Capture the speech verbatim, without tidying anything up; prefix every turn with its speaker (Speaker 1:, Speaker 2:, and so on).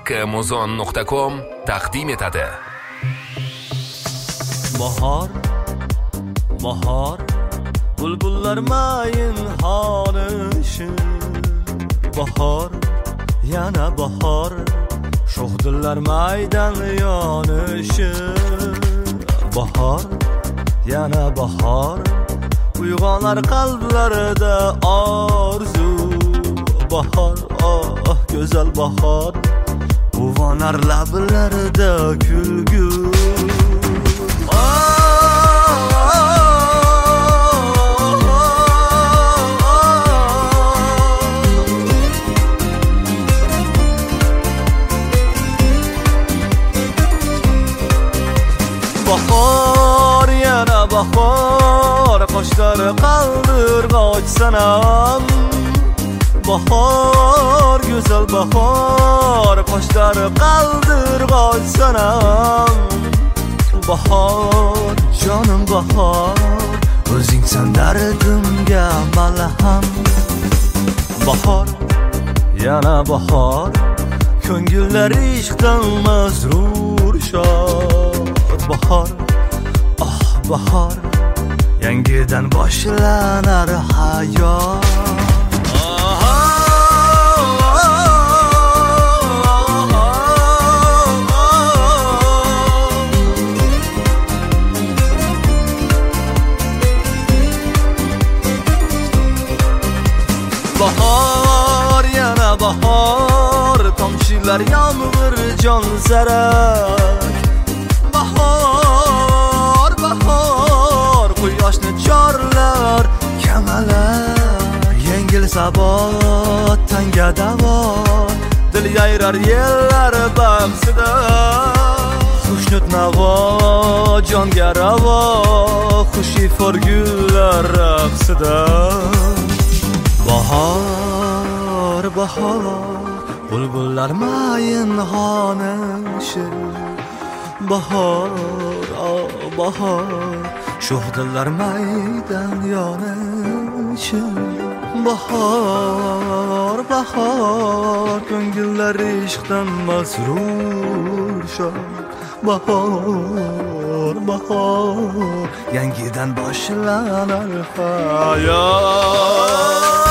Speaker 1: Muzon nuqta com taqdim etadi.
Speaker 2: Bahor, bahor, bulbullar mayin xonishi. Bahor, yana bahor, sho'xdillar maydan yonishi. Bahor, yana bahor, uyg'onar qalblarida orzu. Bahor, oh go'zal bahor, uvonar lablarida kulgu. Bahor, yana bahor, qoshlari qaldirg'och sanam. Bahor, go'zal bahor, qoshlari qaldirg'och sanam. Bahor, jonim bahor, o'zingsan dardimga malham. Bahor, yana bahor, ko'ngillar ishqdan mazrur shod. Bahor, oh bahor, yangidan boshlanar hayot. Bahor, yana bahor, tomchilar yomg'ir jon zarak. Bahor, bahor, quyoshni chorlar kamalak. Yengil sabot, tanga davo, dil yayrar yellar bahsida. Xushnud navo, jonga ravo, xushifor gullar raqsida. Bahor, bahor, bulbullar mayin xonishi. Bahor, oh bahor, sho'xdillar maydan yonishi. Bahor, bahor, ko'ngillar ishqdan masrur shod. Bahor, bahor, yangidan boshlanar hayot.